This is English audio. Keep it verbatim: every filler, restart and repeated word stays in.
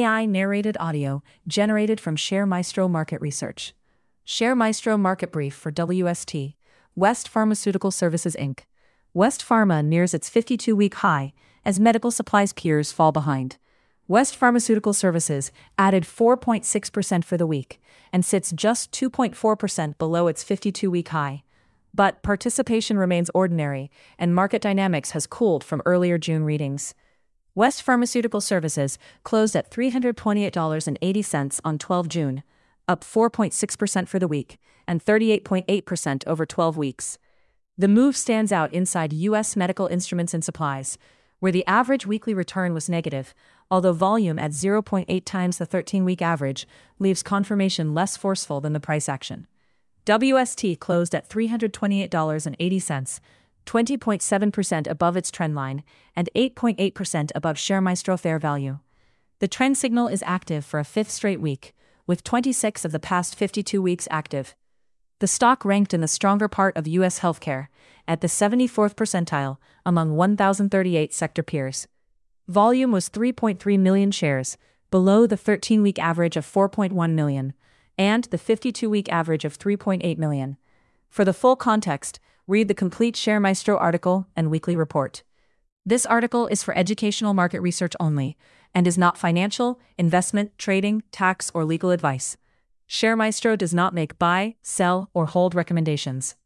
A I-narrated audio generated from ShareMaestro Market Research. ShareMaestro Market Brief for W S T, West Pharmaceutical Services Incorporated. West Pharma nears its fifty-two-week high as medical supplies peers fall behind. West Pharmaceutical Services added four point six percent for the week and sits just two point four percent below its fifty-two-week high. But participation remains ordinary, and market dynamics has cooled from earlier June readings. West Pharmaceutical Services closed at three hundred twenty-eight dollars and eighty cents on the twelfth of June, up four point six percent for the week and thirty-eight point eight percent over twelve weeks. The move stands out inside U S medical instruments and supplies, where the average weekly return was negative, although volume at zero point eight times the thirteen-week average leaves confirmation less forceful than the price action. W S T closed at three hundred twenty-eight dollars and eighty cents, twenty point seven percent above its trendline and eight point eight percent above ShareMaestro fair value. The trend signal is active for a fifth straight week, with twenty-six of the past fifty-two weeks active. The stock ranked in the stronger part of U S healthcare, at the seventy-fourth percentile among one thousand thirty-eight sector peers. Volume was three point three million shares, below the thirteen-week average of four point one million, and the fifty-two-week average of three point eight million. For the full context, read the complete ShareMaestro article and weekly report. This article is for educational market research only, and is not financial, investment, trading, tax, or legal advice. ShareMaestro does not make buy, sell, or hold recommendations.